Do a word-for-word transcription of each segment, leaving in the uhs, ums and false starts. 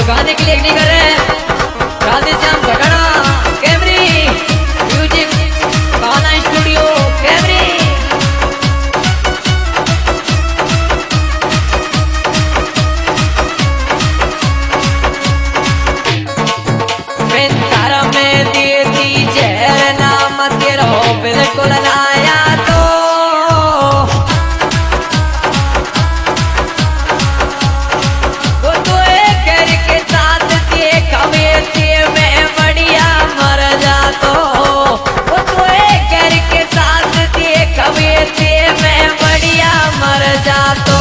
और गाने के लिए नहीं कर रहे राधे श्याम भटना कैमरी म्यूजिक गाना स्टूडियो कैमरी। तारा में दे दी जहर नाम तेरा बिल्कुल लाया तो वो तो एक घर के साथ देख में बढ़िया मर जा तो वो तो एक घर के साथ देख में बढ़िया मर जा तो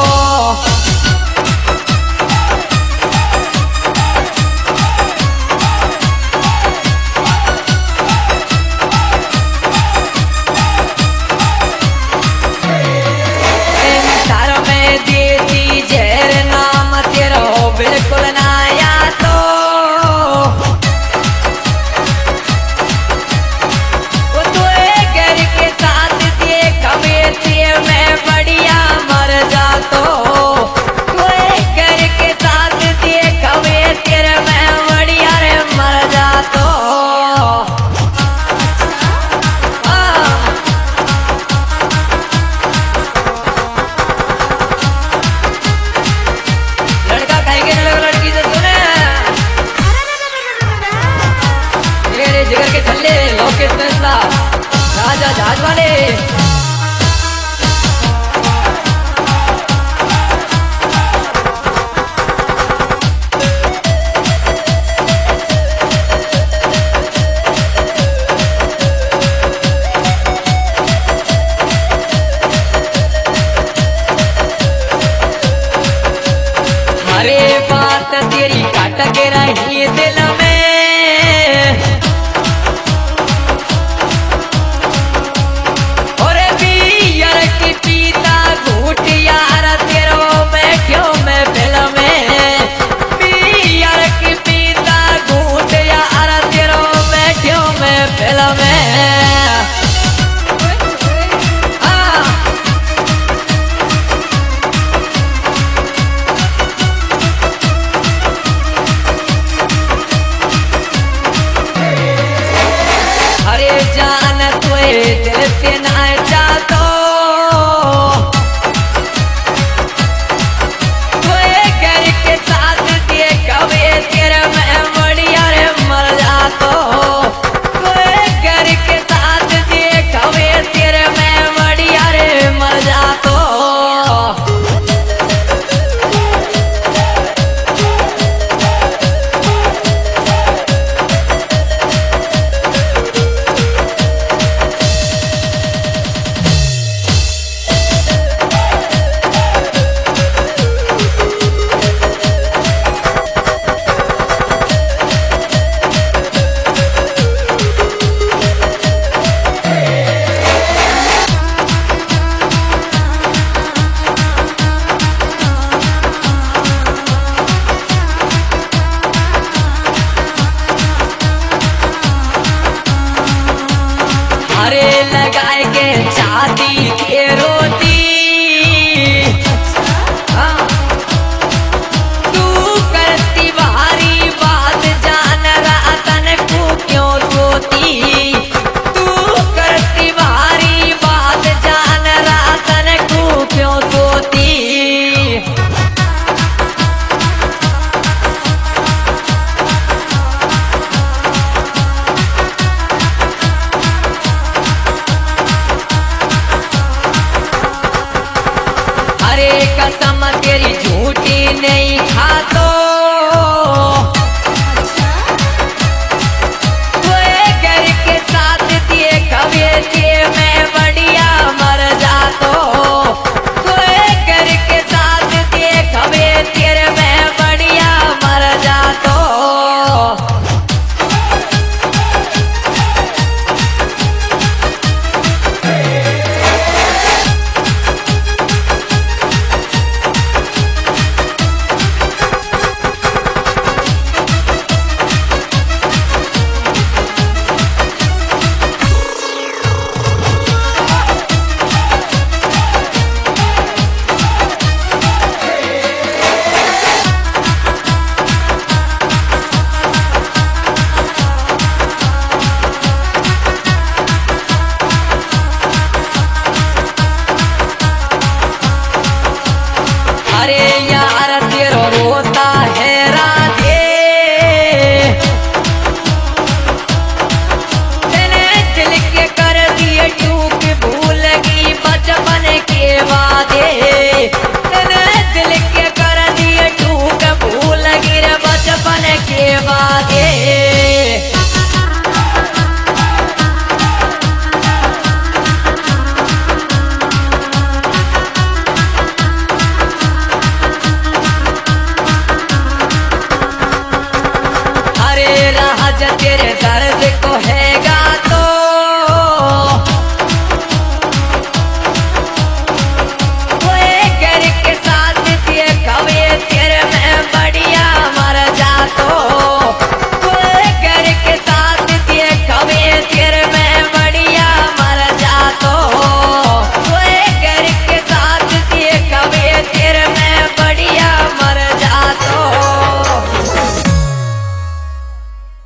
बिल्कुल नाया तो वो तो एक घर के साथ देख में बढ़िया मर जा तो तो एक घर के साथ देख तेरे में बढ़िया रे मर जा तो जिगर के छल्ले लोकेश फैसला राजा जहाज वाले हरे बात तेरी काट के रही दिल में दिल से ना चाहतो तो एक घर के साथ देख तेरे में बढ़िया रे मर जातो तो एक घर के साथ देख तेरे में बढ़िया रे मर जातो अरे लगाए के चांदी के रोटी हाँ। तू करती भारी बात जान रहा तन को क्यों सोती तू करती भारी बात जान रहा तन को क्यों सोती कसम तेरी झूठी नहीं खातो तो एक घर के साथ देख में बढ़िया मर जातो तो एक घर के साथ देख तेरे में बढ़िया मर जातो तेने दिल के कर दिए टूक भूल गिर बचपन के वादे। तेरे दर्द को है